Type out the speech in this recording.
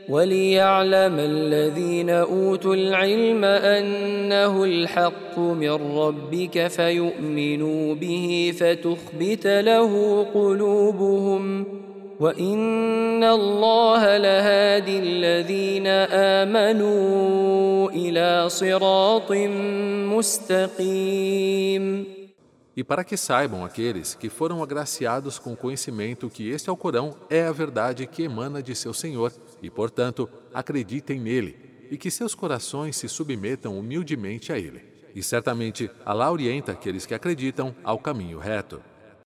وليعلم الذين أوتوا العلم أنه الحق من ربك فيؤمنوا به فتخبت له قلوبهم وإن الله لهادي الذين آمنوا إلى صراط مستقيم. E para que saibam aqueles que foram agraciados com o conhecimento que este Alcorão é a verdade que emana de seu Senhor e, portanto, acreditem nele e que seus corações se submetam humildemente a ele. E certamente, Alá orienta aqueles que acreditam ao caminho reto.